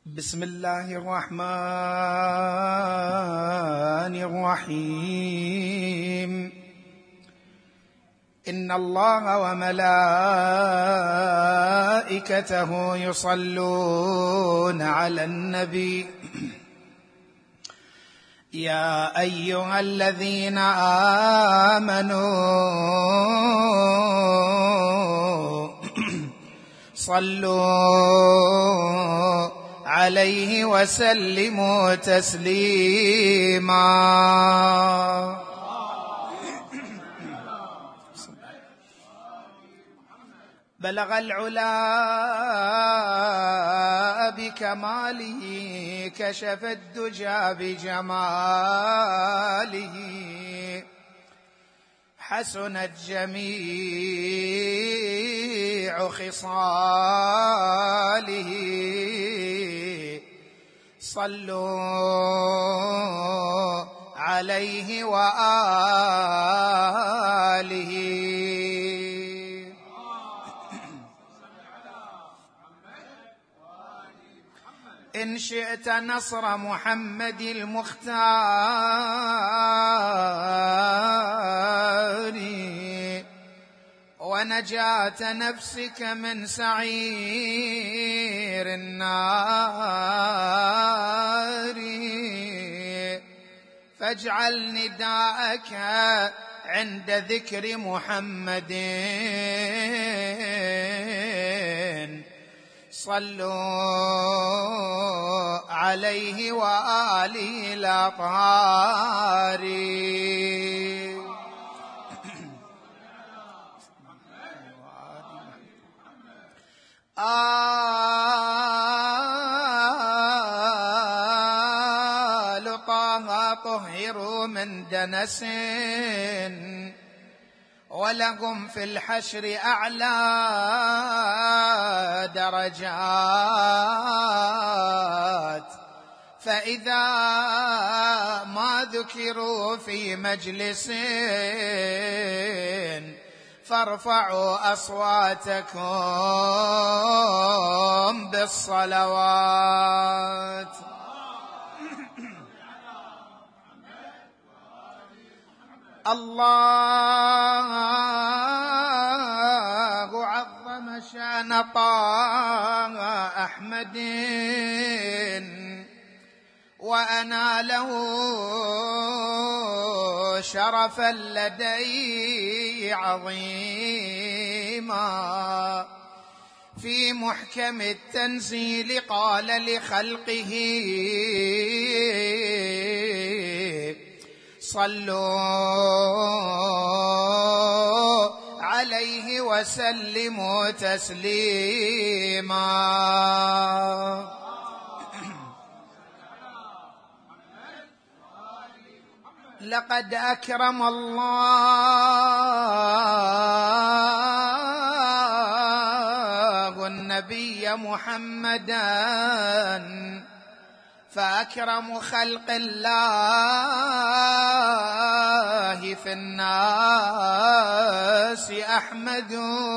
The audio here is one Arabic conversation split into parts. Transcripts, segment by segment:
بسم الله الرحمن الرحيم. إن الله وملائكته يصلون على النبي يا أيها الذين آمنوا صلوا عليه وسلموا تسليما. بلغ العلا بكماله كشف الدجى بجماله حسنت جميع خصاله صلوا عليه وآله. إن شئت نصر محمد المختار ونجاة نفسك من سعير النار فاجعل نداءك عند ذكر محمد صلوا عليه وآله الأطهار. آل طه طهروا من دنس ولهم في الحشر أعلى درجات فإذا ما ذكروا في مجلس فارفعوا أصواتكم بالصلوات. الله عظم شان طه أحمد وأناله شرفا لديه عظيما في محكم التنزيل قال لخلقه صلوا عليه وسلموا تسليما. لقد أكرم الله النبي محمدًا فأكرم خلق الله في الناس أحمد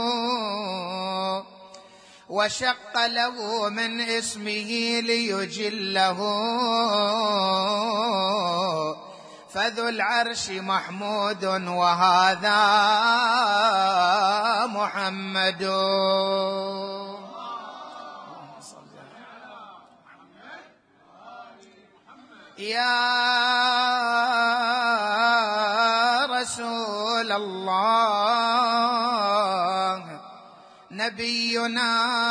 وشق له من اسمه ليجله فذو العرش محمود وهذا محمد. يا رسول الله نبينا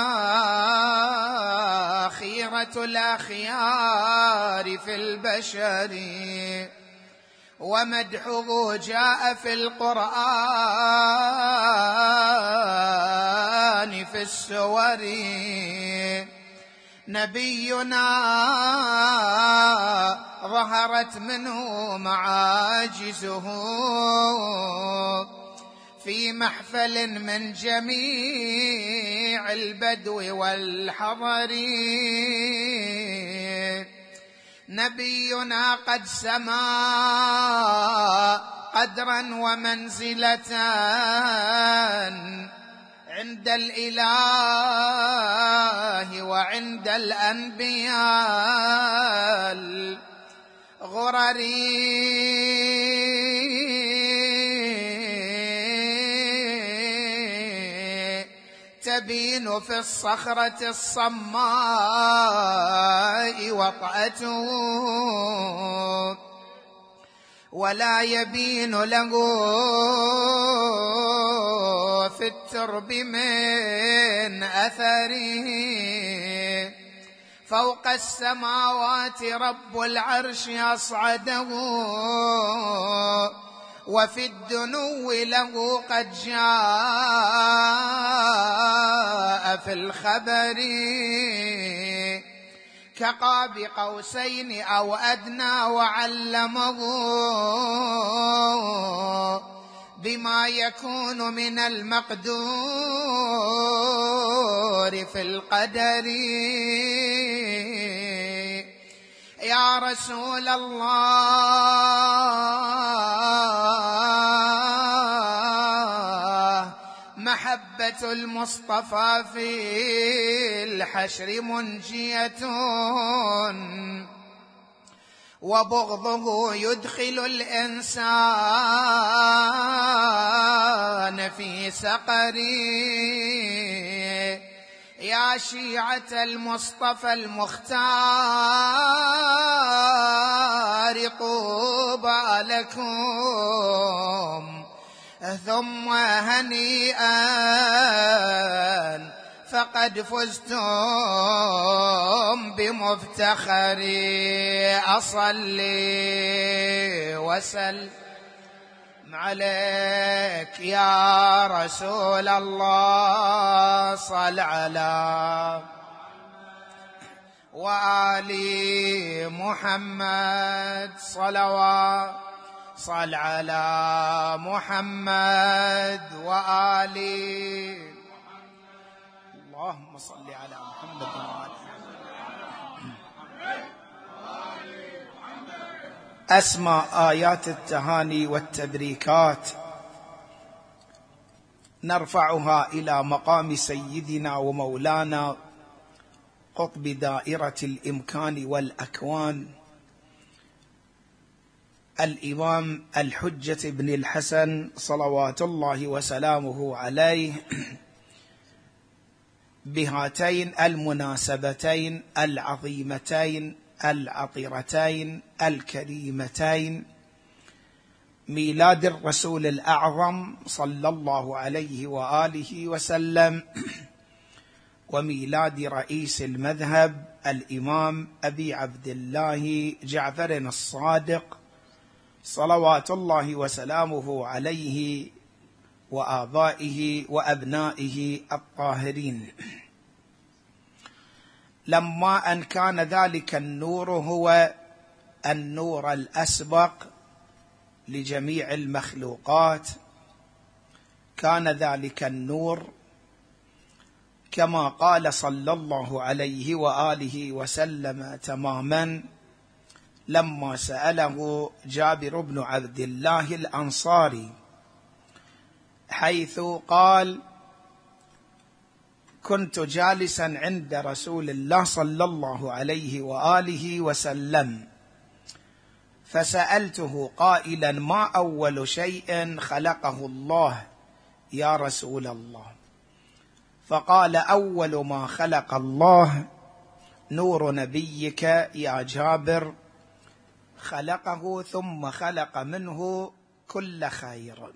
خيرة الأخيار في البشر ومدحه جاء في القرآن في السور. نبينا ظهرت منه معاجزه في محفل من جميع البدو والحضر. نبينا قد سما قدرا ومنزلة عند الإله عند الأنبياء الغرري تبين في الصخرة الصماء وطأته ولا يبين له في الترب من أثره. فوق السماوات رب العرش أصعده وفي الدنو له قد جاء في الخبر كقاب قوسين أو أدنى وعلمه بما يكون من المقدور في القدر. يا رسول الله محبة المصطفى في الحشر منجية وبغضه يدخل الإنسان في سقر. يا شيعة المصطفى المختار طوبى لكم ثم هنيئا فقد فزتم بمفتخر. أصلي وسلم عليك يا رسول الله صل على وآل محمد صلوات صل على محمد وآل اللهم صل على محمد وآل أسمى آيات التهاني والتبريكات نرفعها إلى مقام سيدنا ومولانا قطب دائرة الإمكان والأكوان الإمام الحجة بن الحسن صلوات الله وسلامه عليه بهاتين المناسبتين العظيمتين العطرتين الكريمتين، ميلاد الرسول الأعظم صلى الله عليه وآله وسلم وميلاد رئيس المذهب الإمام أبي عبد الله جعفر الصادق صلوات الله وسلامه عليه وآبائه وأبنائه الطاهرين. لما أن كان ذلك النور هو النور الأسبق لجميع المخلوقات، كان ذلك النور كما قال صلى الله عليه وآله وسلم تماما لما سأله جابر بن عبد الله الأنصاري حيث قال: كنت جالسا عند رسول الله صلى الله عليه وآله وسلم فسألته قائلا: ما أول شيء خلقه الله يا رسول الله؟ فقال: أول ما خلق الله نور نبيك يا جابر، خلقه ثم خلق منه كل خير.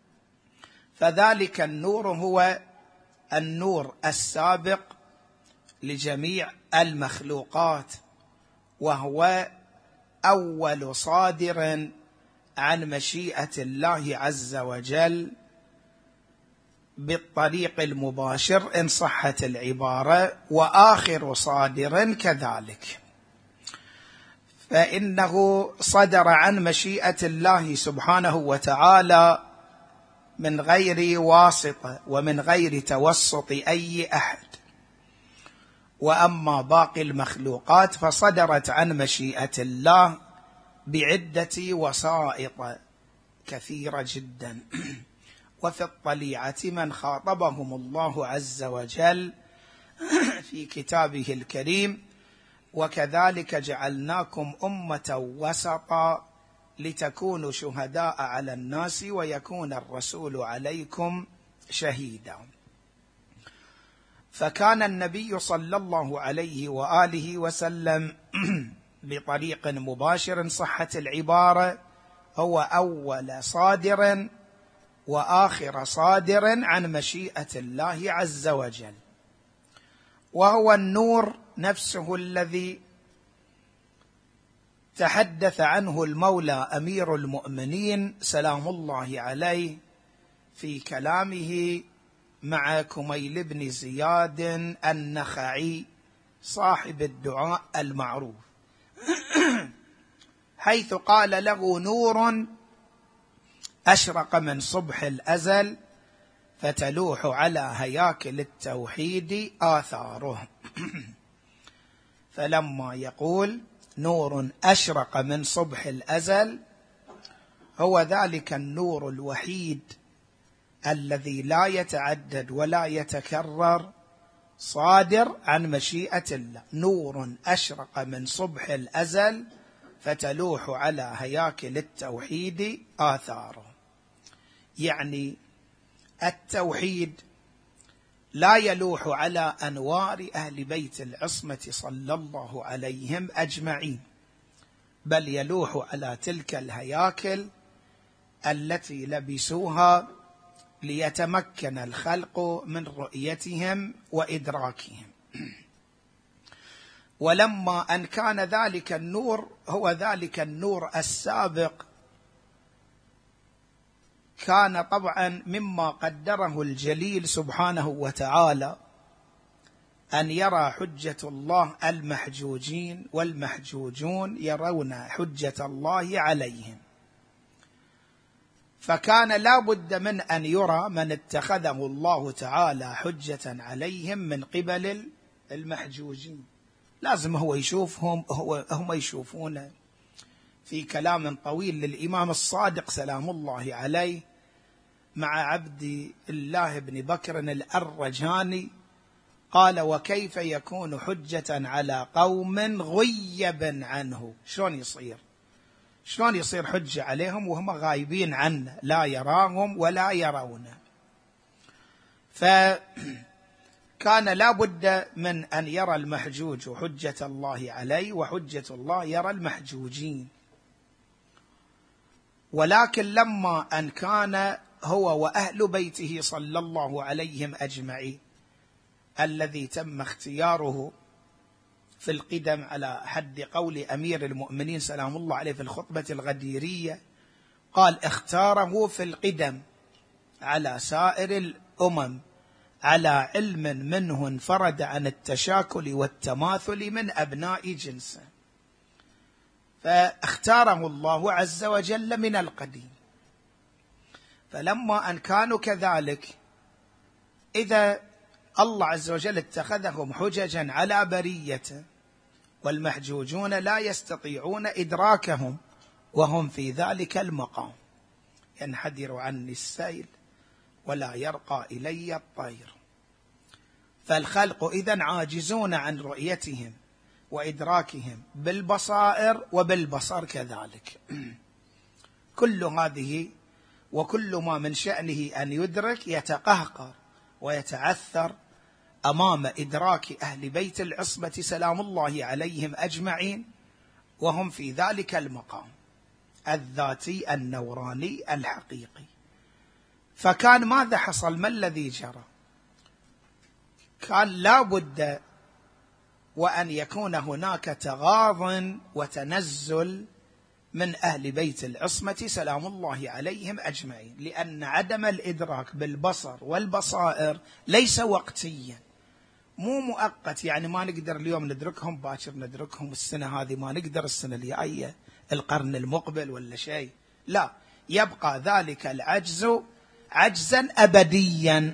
فذلك النور هو النور السابق لجميع المخلوقات، وهو أول صادر عن مشيئة الله عز وجل بالطريق المباشر إن صحت العبارة، وآخر صادر كذلك، فإنه صدر عن مشيئة الله سبحانه وتعالى من غير واسطة ومن غير توسط أي أحد. وأما باقي المخلوقات فصدرت عن مشيئة الله بعدة وسائط كثيرة جدا. وفي الطليعة من خاطبهم الله عز وجل في كتابه الكريم: وكذلك جعلناكم أمة وسطا لتكونوا شهداء على الناس ويكون الرسول عليكم شهيدا. فكان النبي صلى الله عليه وآله وسلم بطريق مباشر صحة العبارة هو أول صادر وآخر صادر عن مشيئة الله عز وجل، وهو النور نفسه الذي تحدث عنه المولى أمير المؤمنين سلام الله عليه في كلامه مع كميل بن زياد النخعي صاحب الدعاء المعروف، حيث قال له: نور أشرق من صبح الأزل فتلوح على هياكل التوحيد آثاره. فلما يقول نور أشرق من صبح الأزل، هو ذلك النور الوحيد الذي لا يتعدد ولا يتكرر، صادر عن مشيئة الله. نور أشرق من صبح الأزل فتلوح على هياكل التوحيد آثاره، يعني التوحيد لا يلوح على أنوار أهل بيت العصمة صلى الله عليهم أجمعين، بل يلوح على تلك الهياكل التي لبسوها ليتمكن الخلق من رؤيتهم وإدراكهم. ولما أن كان ذلك النور هو ذلك النور السابق، كان طبعا مما قدره الجليل سبحانه وتعالى أن يرى حجة الله المحجوجين والمحجوجون يرون حجة الله عليهم، فكان لا بد من أن يرى من اتخذه الله تعالى حجة عليهم من قبل المحجوجين، لازم هو يشوفهم، هم يشوفونه. في كلام طويل للإمام الصادق سلام الله عليه مع عبد الله بن بكر الأرجاني قال: وكيف يكون حجة على قوم غيب عنه؟ شلون يصير حجة عليهم وهم غايبين عنه، لا يراهم ولا يرونه؟ فكان لا بد من أن يرى المحجوج حجة الله عليه، وحجة الله يرى المحجوجين. ولكن لما أن كان هو وأهل بيته صلى الله عليهم أجمعين الذي تم اختياره في القدم على حد قول أمير المؤمنين سلام الله عليه في الخطبة الغديرية، قال: اختاره في القدم على سائر الأمم على علم منه انفرد عن التشاكل والتماثل من أبناء جنسه، فاختاره الله عز وجل من القديم. فلما أن كانوا كذلك، إذا الله عز وجل اتخذهم حججا على بريته، والمحجوجون لا يستطيعون إدراكهم وهم في ذلك المقام، ينحدر عني السيل ولا يرقى إلي الطير. فالخلق إذن عاجزون عن رؤيتهم وإدراكهم بالبصائر وبالبصر كذلك. كل هذه وكل ما من شأنه أن يدرك يتقهقر ويتعثر أمام إدراك أهل بيت العصمة سلام الله عليهم أجمعين، وهم في ذلك المقام الذاتي النوراني الحقيقي. فكان ماذا حصل؟ ما الذي جرى؟ كان لا بد وأن يكون هناك تغاض وتنزل من أهل بيت العصمة سلام الله عليهم أجمعين، لأن عدم الإدراك بالبصر والبصائر ليس وقتيا، مو مؤقت، يعني ما نقدر اليوم ندركهم باكر ندركهم، السنة هذه ما نقدر، السنة الجاية، القرن المقبل ولا شيء، لا، يبقى ذلك العجز عجزا أبديا.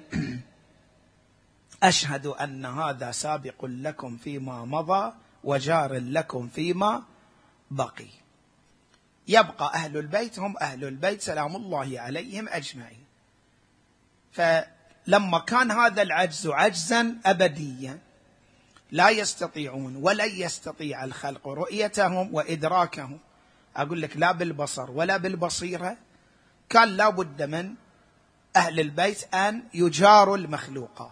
أشهد أن هذا سابق لكم فيما مضى وجار لكم فيما بقي. يبقى أهل البيت هم أهل البيت سلام الله عليهم أجمعين. فلما كان هذا العجز عجزا أبديا، لا يستطيعون ولن يستطيع الخلق رؤيتهم وإدراكهم، أقول لك لا بالبصر ولا بالبصيرة، كان لا بد من أهل البيت أن يجاروا المخلوقات،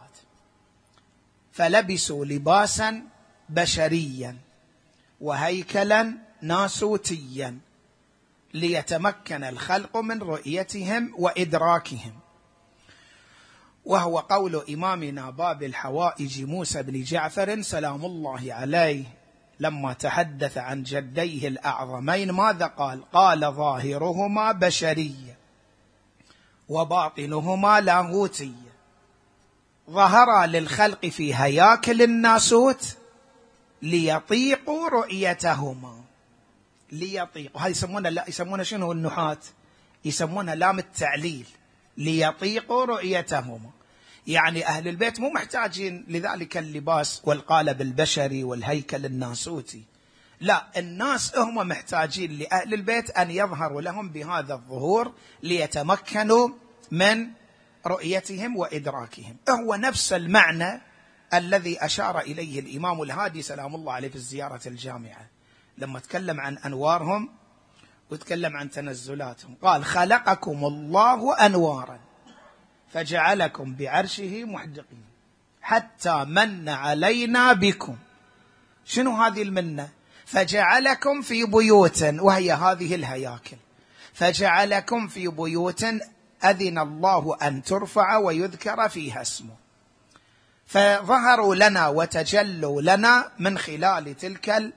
فلبسوا لباسا بشريا وهيكلا ناسوتيا ليتمكن الخلق من رؤيتهم وإدراكهم. وهو قول إمامنا باب الحوائج موسى بن جعفر سلام الله عليه لما تحدث عن جديه الأعظمين ماذا قال؟ قال ظاهرهما بشرية وباطنهما لاهوتية، ظهرا للخلق في هياكل الناسوت ليطيقوا رؤيتهما، ليطيقوا، هذا يسمونه شنو النحاة؟ يسمونه لام التعليل، ليطيقوا رؤيتهما، يعني أهل البيت مو محتاجين لذلك اللباس والقالب البشري والهيكل الناسوتي، لا، الناس هم محتاجين لأهل البيت أن يظهروا لهم بهذا الظهور ليتمكنوا من رؤيتهم وإدراكهم. هو نفس المعنى الذي أشار إليه الإمام الهادي سلام الله عليه في الزيارة الجامعة لما تكلم عن أنوارهم وتكلم عن تنزلاتهم، قال خلقكم الله أنوارا فجعلكم بعرشه محدقين حتى من علينا بكم. شنو هذه المنة؟ فجعلكم في بيوت، وهي هذه الهياكل، فجعلكم في بيوت أذن الله أن ترفع ويذكر فيها اسمه، فظهروا لنا وتجلوا لنا من خلال تلك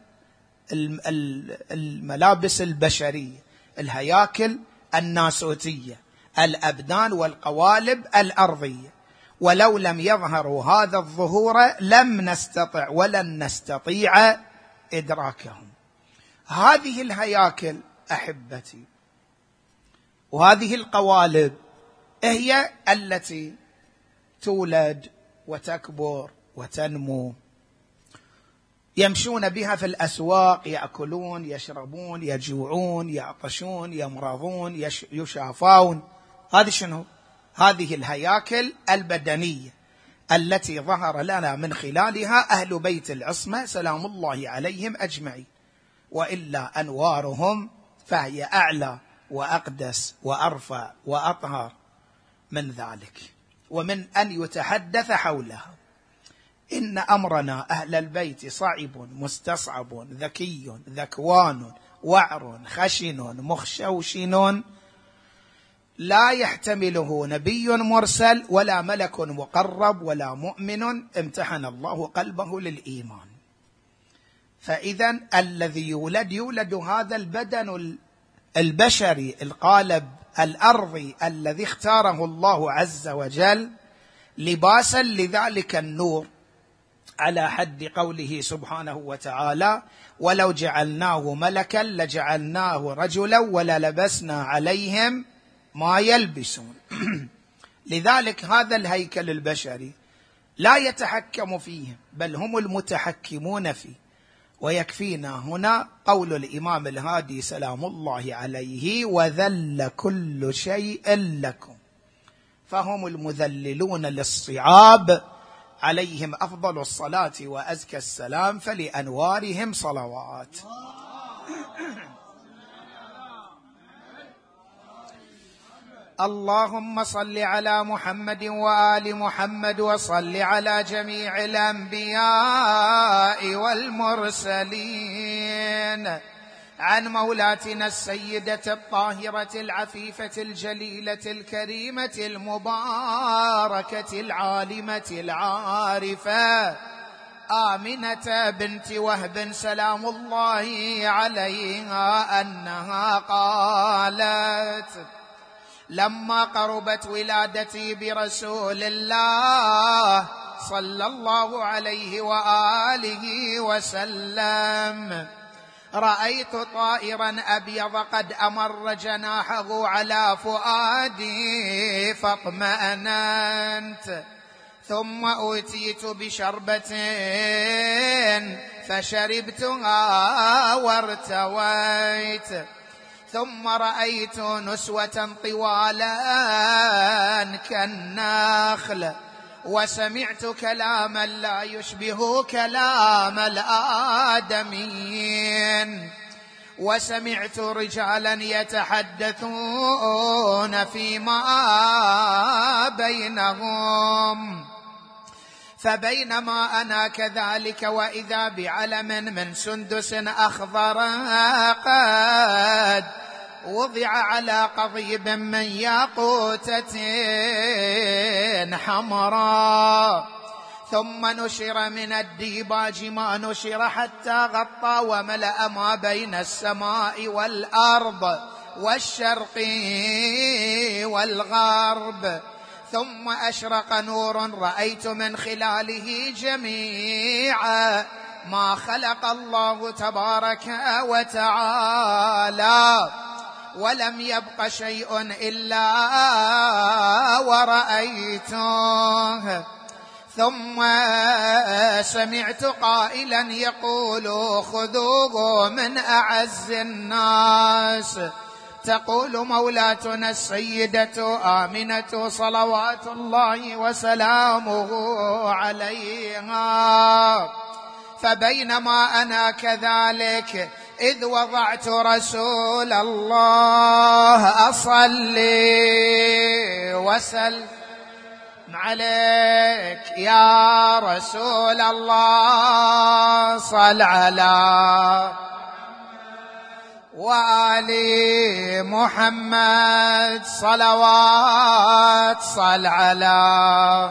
الملابس البشرية، الهياكل الناسوتية، الأبدان والقوالب الأرضية، ولو لم يظهروا هذا الظهور لم نستطع ولن نستطيع إدراكهم. هذه الهياكل أحبتي وهذه القوالب هي التي تولد وتكبر وتنمو، يمشون بها في الأسواق، يأكلون يشربون يجوعون يعطشون يمرضون يشافون. هذه شنو؟ هذه الهياكل البدنية التي ظهر لنا من خلالها أهل بيت العصمة سلام الله عليهم أجمعين، وإلا أنوارهم فهي أعلى وأقدس وأرفع وأطهر من ذلك، ومن أن يتحدث حولها. إن أمرنا أهل البيت صعب مستصعب ذكي ذكوان وعر خشن مخشوشن لا يحتمله نبي مرسل ولا ملك مقرب ولا مؤمن امتحن الله قلبه للإيمان. فإذا الذي يولد هذا البدن البشري القالب الأرضي الذي اختاره الله عز وجل لباسا لذلك النور، على حد قوله سبحانه وتعالى ولو جعلناه ملكا لجعلناه رجلا وللبسنا عليهم ما يلبسون. لذلك هذا الهيكل البشري لا يتحكم فيهم بل هم المتحكمون فيه. ويكفينا هنا قول الإمام الهادي سلام الله عليه وذل كل شيء لكم، فهم المذللون للصعاب عليهم أفضل الصلاة وأزكى السلام، فلأنوارهم صلوات. اللهم صل على محمد وآل محمد وصل على جميع الأنبياء والمرسلين، عن مولاتنا السيدة الطاهرة العفيفة الجليلة الكريمة المباركة العالمة العارفة آمنة بنت وهب سلام الله عليها أنها قالت لما قربت ولادتي برسول الله صلى الله عليه وآله وسلم رأيت طائرا أبيض قد أمر جناحه على فؤادي فاطمأننت، ثم أوتيت بشربة فشربتها وارتويت، ثم رأيت نسوة طوالا كالنخل وسمعت كلاما لا يشبه كلام الآدميين، وسمعت رجالا يتحدثون فيما بينهم، فبينما أنا كذلك وإذا بعلم من سندس أخضر قد وضع على قضيب من ياقوتة حمراء، ثم نشر من الديباج ما نشر حتى غطى وملأ ما بين السماء والأرض والشرق والغرب، ثم أشرق نور رأيت من خلاله جميع ما خلق الله تبارك وتعالى، ولم يبق شيء إلا ورأيته. ثم سمعت قائلا يقول خذوه من أعز الناس، تقول مولاتنا السيدة آمنة صلوات الله وسلامه عليها. فبينما أنا كذلك إذ وضعت رسول الله أصلي وسلم عليك يا رسول الله، صل على وآل محمد صلوات، صل على.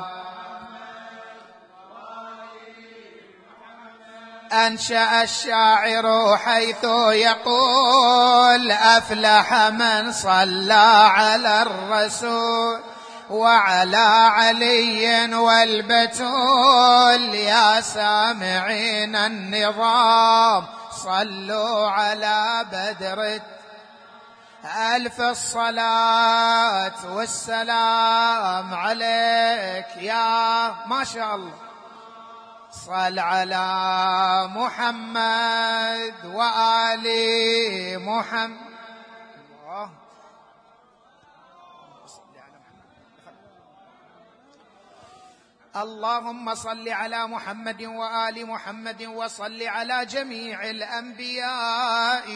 أنشأ الشاعر حيث يقول أفلح من صلى على الرسول وعلى علي والبتول، يا سامعين النظام صلوا على بدر ألف الصلاة والسلام عليك يا ما شاء الله، صل على محمد وآل محمد. اللهم صل على محمد وآل محمد وصل على جميع الأنبياء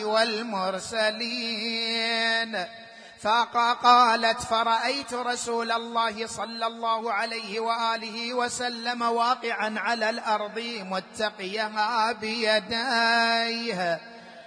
والمرسلين. فقالت فرأيت رسول الله صلى الله عليه وآله وسلم واقعا على الأرض متقيا بيديه،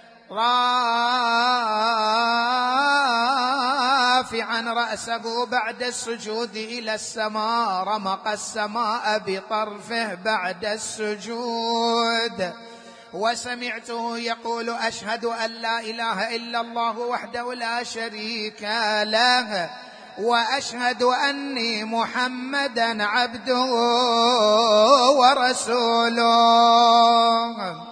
رافعا رأسه بعد السجود إلى السماء، رمق السماء بطرفه بعد السجود. وسمعته يقول أشهد أن لا إله إلا الله وحده لا شريك له، وأشهد أني محمدا عبده ورسوله.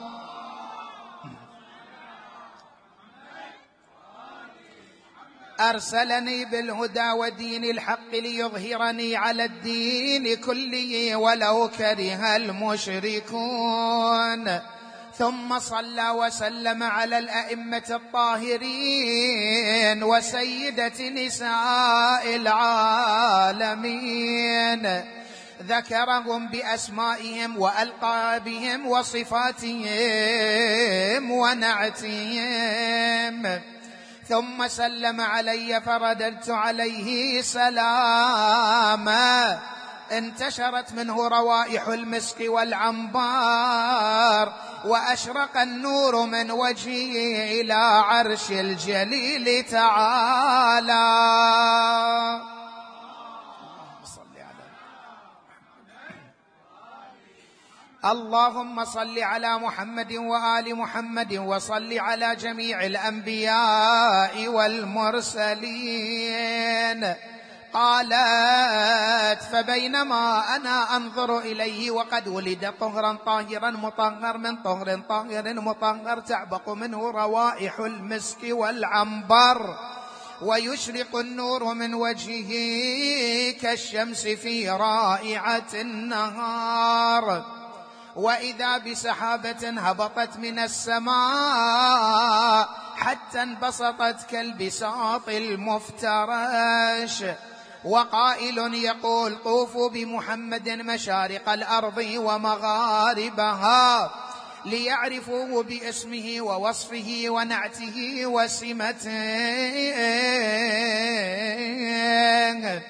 أرسلني بالهدى ودين الحق ليظهرني على الدين كله ولو كره المشركون. ثم صلى وسلم على الأئمة الطاهرين وسيدة نساء العالمين، ذكرهم بأسمائهم وألقابهم وصفاتهم ونعتهم، ثم سلم علي فرددت عليه سلاما، انتشرت منه روائح المسك والعنبر، وأشرق النور من وجهه إلى عرش الجليل تعالى. اللهم صل على محمد وآل محمد وصل على جميع الأنبياء والمرسلين. قالت فبينما أنا أنظر إليه وقد ولد طهرا طاهرا مطهر من طهر طاهر مطهر، تعبق منه روائح المسك والعنبر، ويشرق النور من وجهه كالشمس في رائعة النهار، وإذا بسحابة هبطت من السماء حتى انبسطت كالبساط المفترش، وقائل يقول طوفوا بمحمد مشارق الأرض ومغاربها ليعرفوه باسمه ووصفه ونعته وسمته.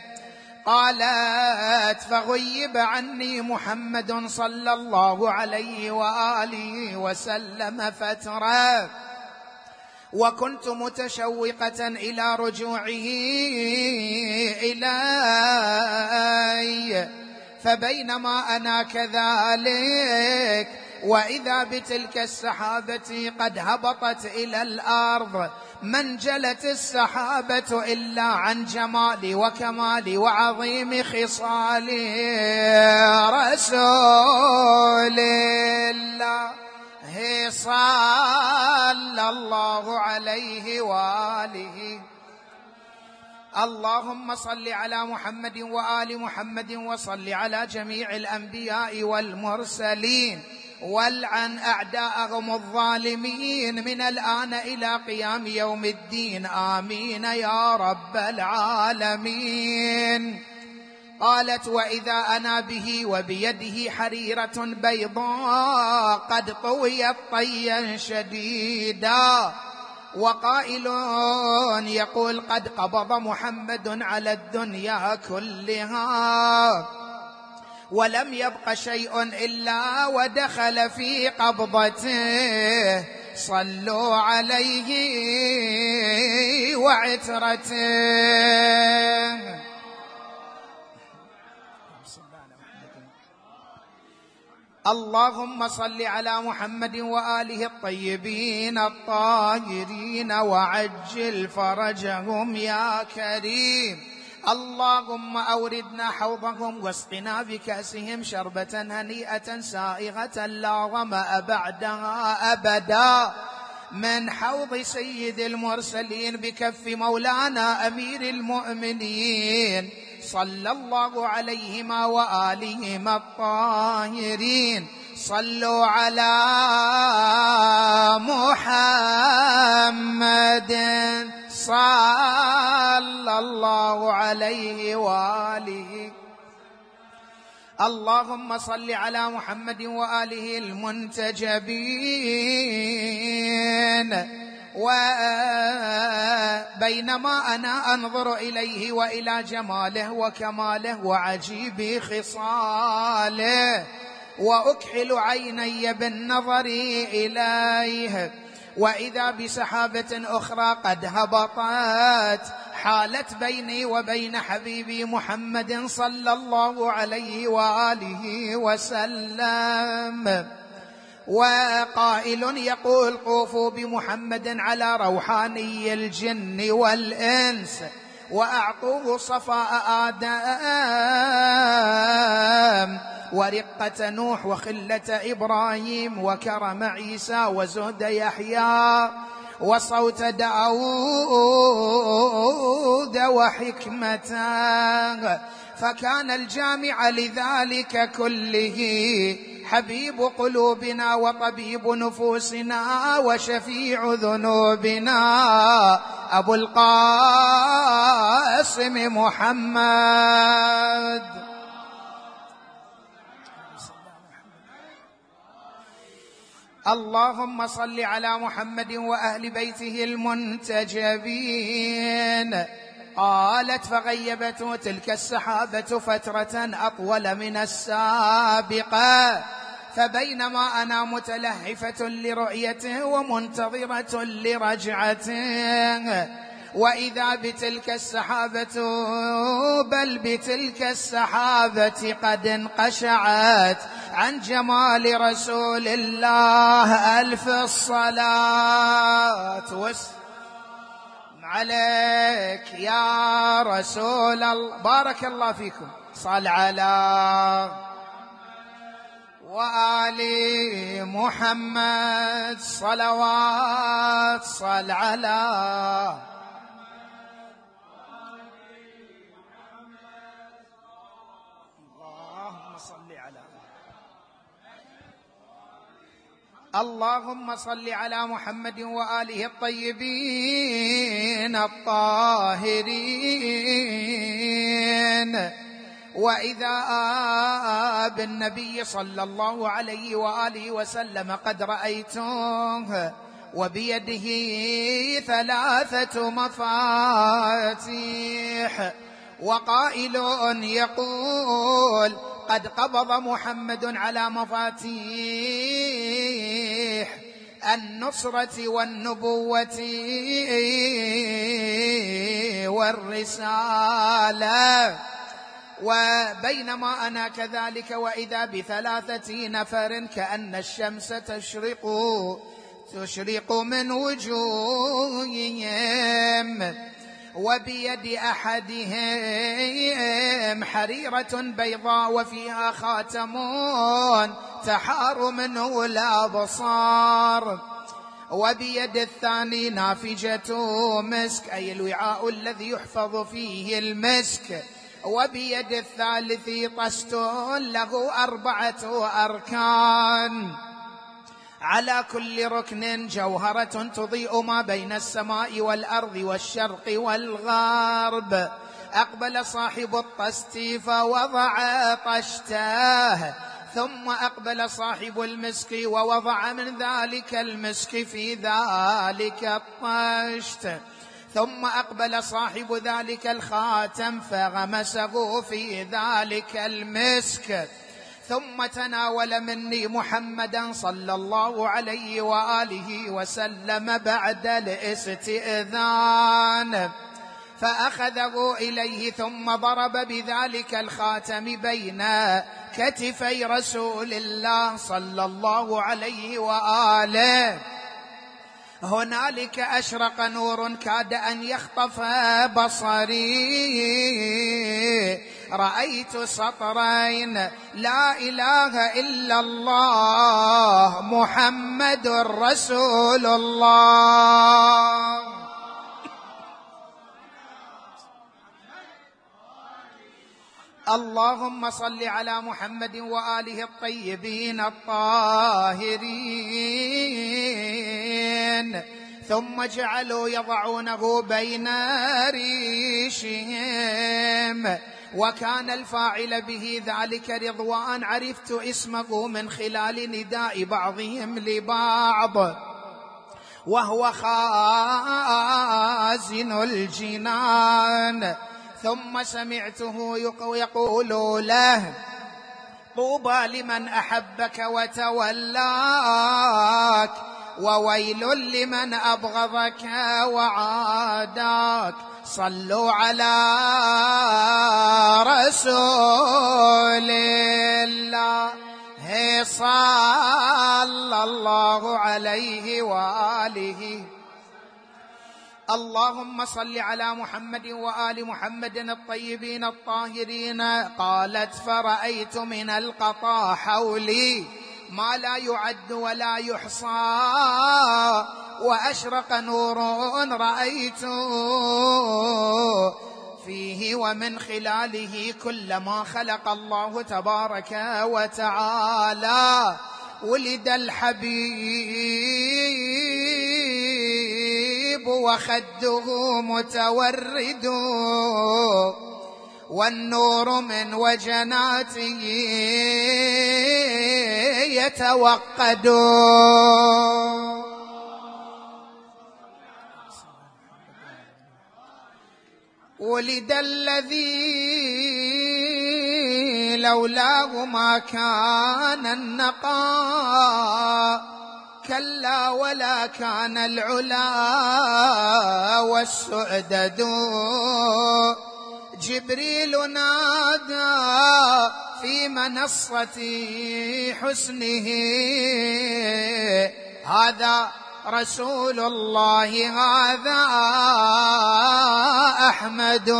قالت فغيب عني محمد صلى الله عليه وآله وسلم فترة، وكنت متشوقة إلى رجوعه إلي، فبينما أنا كذلك وإذا بتلك السحابة قد هبطت إلى الأرض، ما انجلت السحابة إلا عن جمالي وكمالي وعظيم خصالي رسول الله صلى الله عليه وآله. اللهم صل على محمد وآل محمد وصل على جميع الأنبياء والمرسلين، والعن أعداءهم الظالمين من الآن إلى قيام يوم الدين، آمين يا رب العالمين. قالت وإذا أنا به وبيده حريرة بيضاء قد طويت طيا شديدا. وقائل يقول قد قبض محمد على الدنيا كلها ولم يبق شيء إلا ودخل في قبضته، صلوا عليه وعترته. اللهم صل على محمد وآله الطيبين الطاهرين وعجل فرجهم يا كريم. اللهم أوردنا حوضهم واسقنا بكأسهم شربة هنيئة سائغة لا ظمأ بعدها أبدا، من حوض سيد المرسلين بكف مولانا أمير المؤمنين صلى الله عليهما وآلهما الطاهرين. صلوا على محمد صلى الله عليه وآله. اللهم صل على محمد وآله المنتجبين. وبينما أنا أنظر إليه وإلى جماله وكماله وعجيب خصاله وأكحل عيني بالنظر إليه، وإذا بسحابة أخرى قد هبطت حالت بيني وبين حبيبي محمد صلى الله عليه وآله وسلم. وقائل يقول طوفوا بمحمد على روحاني الجن والإنس وأعطوه صفاء آدم ورقة نوح وخلة إبراهيم وكرم عيسى وزهد يحيى وصوت داود وحكمته، فكان الجامع لذلك كله حبيب قلوبنا وطبيب نفوسنا وشفيع ذنوبنا أبو القاسم محمد. اللهم صل على محمد وأهل بيته المنتجبين. قالت فغيبته تلك السحابة فترة أطول من السابقة، فبينما أنا متلهفة لرؤيته ومنتظرة لرجعته، وإذا بتلك السحابة بل بتلك السحابة قد انقشعت عن جمال رسول الله. ألف الصلاة والسلام عليك يا رسول الله. بارك الله فيكم. صل على وآل محمد صلوات. صل على اللهم صل على محمد وآله الطيبين الطاهرين. وإذا بالنبي صلى الله عليه وآله وسلم قد رأيته وبيده 3 مفاتيح، وقائل يقول قد قبض محمد على مفاتيح النصرة والنبوة والرسالة. وبينما أنا كذلك وإذا ب3 نفر كأن الشمس تشرق من وجوههم، وبيد أحدهم حريرة بيضاء وفيها خاتم تحار منه الأبصار، وبيد الثاني نافجة مسك أي الوعاء الذي يحفظ فيه المسك، وبيد الثالث طست له 4 أركان، على كل ركن جوهرة تضيء ما بين السماء والأرض والشرق والغرب. أقبل صاحب الطست فوضع طشته، ثم أقبل صاحب المسك ووضع من ذلك المسك في ذلك الطشت، ثم أقبل صاحب ذلك الخاتم فغمسه في ذلك المسك، ثم تناول مني محمدا صلى الله عليه وآله وسلم بعد الاستئذان، فأخذه إليه ثم ضرب بذلك الخاتم بين كتفي رسول الله صلى الله عليه وآله. هنالك أشرق نور كاد أن يخطف بصري، رأيت سطرين لا إله إلا الله محمد رسول الله. اللهم صل على محمد وآله الطيبين الطاهرين. ثم جعلوا يضعونه بين ريشهم، وكان الفاعل به ذلك رضوان، عرفت اسمه من خلال نداء بعضهم لبعض، وهو خازن الجنان. ثم سمعته يقول له: طوبى لمن أحبك وتولاك، وويل لمن أبغضك وعاداك. صلوا على رسول الله صلى الله عليه وآله. اللهم صل على محمد وآل محمد الطيبين الطاهرين. قالت: فرأيت من القطا حولي ما لا يعد ولا يحصى، وأشرق نور رأيت فيه ومن خلاله كل ما خلق الله تبارك وتعالى. ولد الحبيب وخده متورد، والنور من وجناته يتوقد. ولد الذي لولاه ما كان النقاء، كلا ولا كان العلا والسؤدد. جبريل نادى في منصة حسنه: هذا رسول الله، هذا أحمد.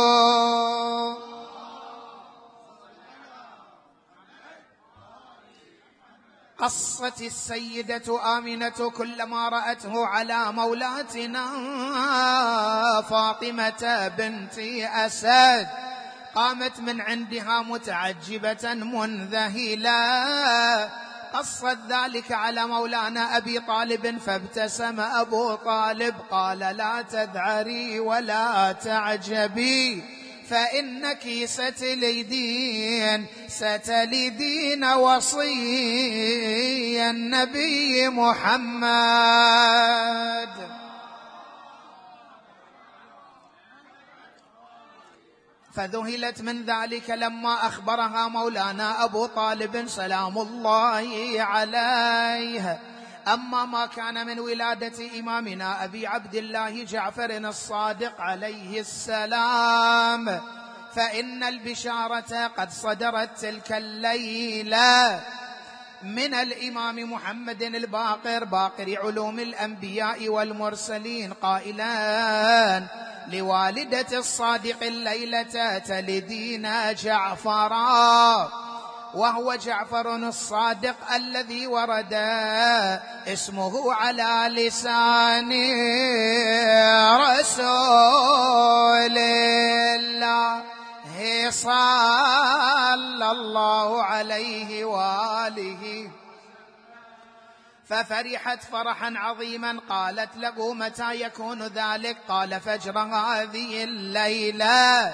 قصت السيدة آمنة كلما رأته على مولاتنا فاطمة بنت أسد، قامت من عندها متعجبة منذهلة. قصت ذلك على مولانا أبي طالب، فابتسم أبو طالب قال: لا تذعري ولا تعجبي، فإنك ستلدين وصي النبي محمد. فذهلت من ذلك لما أخبرها مولانا أبو طالب سلام الله عليه. أما ما كان من ولادة إمامنا أبي عبد الله جعفر الصادق عليه السلام، فإن البشارة قد صدرت تلك الليلة من الإمام محمد الباقر باقر علوم الأنبياء والمرسلين قائلا لوالدة الصادق الليلة تلدين جعفرا، وهو جعفر الصادق الذي ورد اسمه على لسان رسول الله صلى الله عليه وآله. ففرحت فرحا عظيما، قالت له متى يكون ذلك؟ قال فجر هذه الليلة.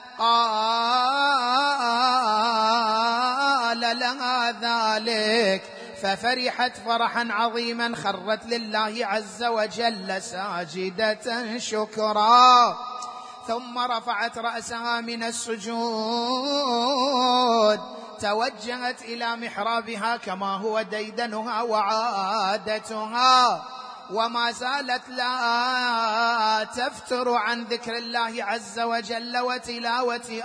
قال لها ذلك ففرحت فرحا عظيما، خرت لله عز وجل ساجدة شكرا، ثم رفعت رأسها من السجود، توجهت إلى محرابها كما هو ديدنها وعادتها، وما زالت لا تفتر عن ذكر الله عز وجل وتلاوة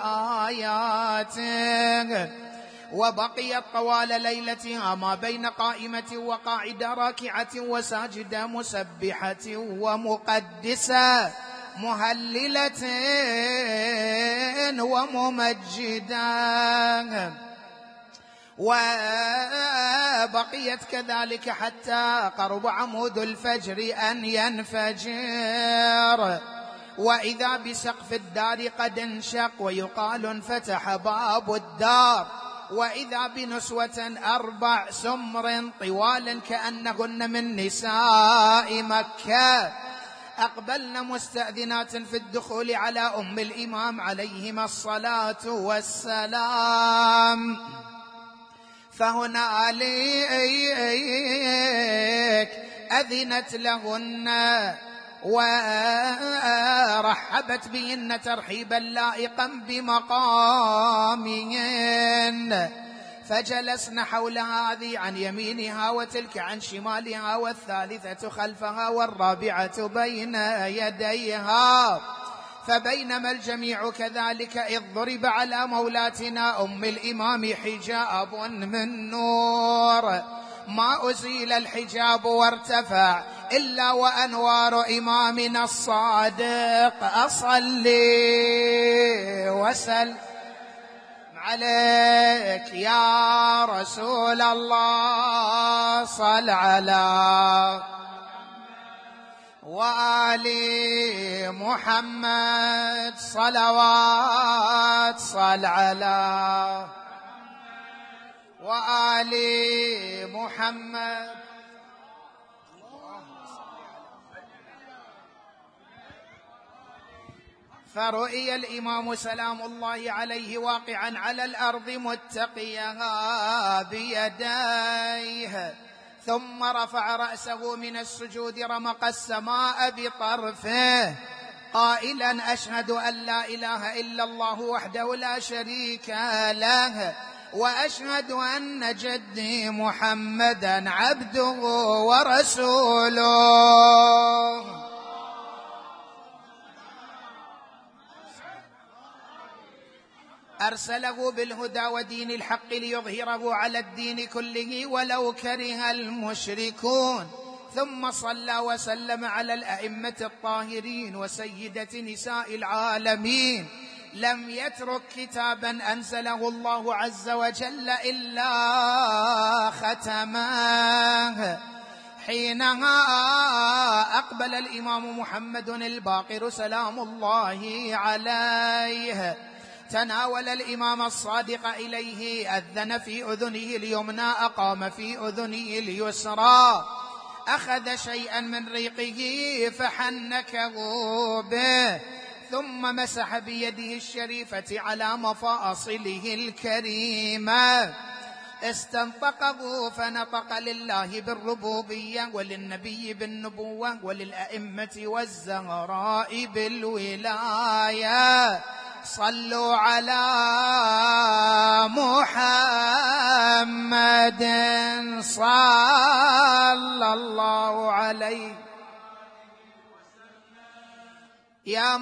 آياته. وبقيت طوال ليلتها ما بين قائمة وقاعدة، راكعة وساجدة، مسبحة ومقدسة، مهللة وممجدة. وبقيت كذلك حتى قرب عمود الفجر أن ينفجر، وإذا بسقف الدار قد انشق، ويقال انفتح باب الدار، وإذا بنسوة 4 سمر طوال كأنهن من نساء مكة أقبلن مستأذنات في الدخول على أم الإمام عليهما الصلاة والسلام. فهنالك أذنت لهن ورحبت بهن ترحيبا لائقا بمقامهن، فجلسن حول هذه عن يمينها وتلك عن شمالها، والثالثة خلفها والرابعة بين يديها. فبينما الجميع كذلك إذ ضرب على مولاتنا أم الإمام حجاب من نور، ما أزيل الحجاب وارتفع إلا وأنوار إمامنا الصادق أصلي وسلم عليك يا رسول الله، صل على وآل محمد صلوات، صل على وآل محمد. فرؤي الإمام سلام الله عليه واقعا على الأرض متقيها بيديه، ثم رفع رأسه من السجود رمق السماء بطرفه قائلا أشهد أن لا إله إلا الله وحده لا شريك له، وأشهد أن جدي محمدا عبده ورسوله. أرسله بالهدى ودين الحق ليظهره على الدين كله ولو كره المشركون. ثم صلى وسلم على الأئمة الطاهرين وسيدة نساء العالمين. لم يترك كتابا أنزله الله عز وجل إلا ختمه. حينها أقبل الإمام محمد الباقر سلام الله عليه، تناول الإمام الصادق إليه، أذن في أذنه اليمنى، أقام في أذنه اليسرى، أخذ شيئا من ريقه فحنكه به، ثم مسح بيده الشريفة على مفاصله الكريمة، استنطقه فنطق لله بالربوبية وللنبي بالنبوة وللأئمة والزهراء بالولاية. صلوا على محمد صلى الله عليه يا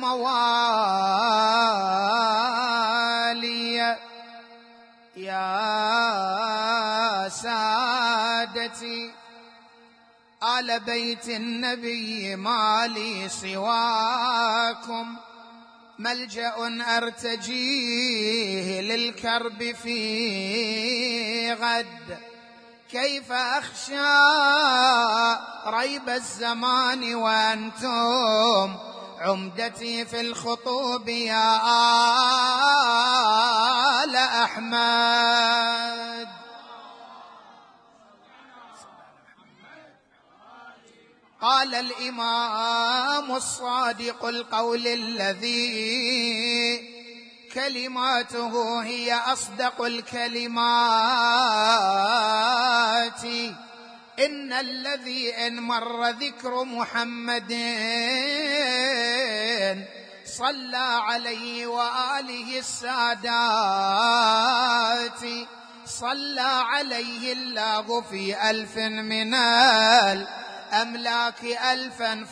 موالي يا سادتي آل بيت النبي ما لي سواكم ملجأ أرتجيه للكرب في غد، كيف أخشى ريب الزمان وأنتم عمدتي في الخطوب يا آل أحمد. قال الإمام الصادق القول الذي كلماته هي أصدق الكلمات، إن الذي إن مر ذكر محمد صلى عليه وآله السادات صلى عليه الله في 1000 من الأملاك 1000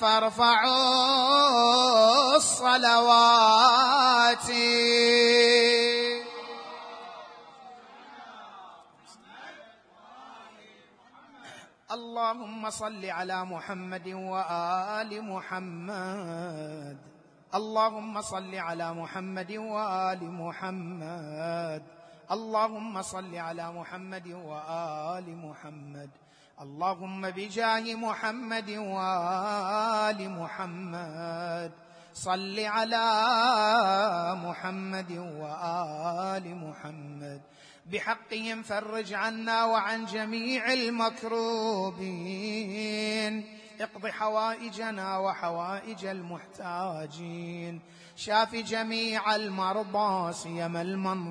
فارفعوا الصلوات. اللهم صل على محمد وآل محمد، اللهم صل على محمد وآل محمد، اللهم صل على محمد وآل محمد، اللهم بجاه محمد وآل محمد صل على محمد وآل محمد، بحقهم فرج عنا وعن جميع المكروبين، اقض حوائجنا وحوائج المحتاجين، شاف جميع المرضى سيما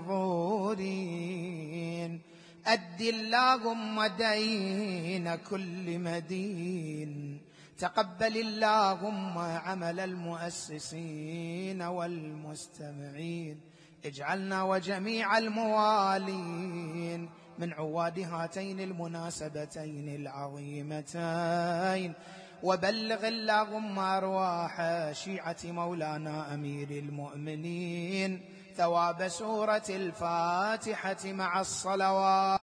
المنظورين، أد اللهم دين كل مدين، تقبل اللهم عمل المؤسسين والمستمعين، اجعلنا وجميع الموالين من عواد هاتين المناسبتين العظيمتين، وبلغ اللهم أرواح شيعة مولانا أمير المؤمنين ثواب سورة الفاتحة مع الصلوات.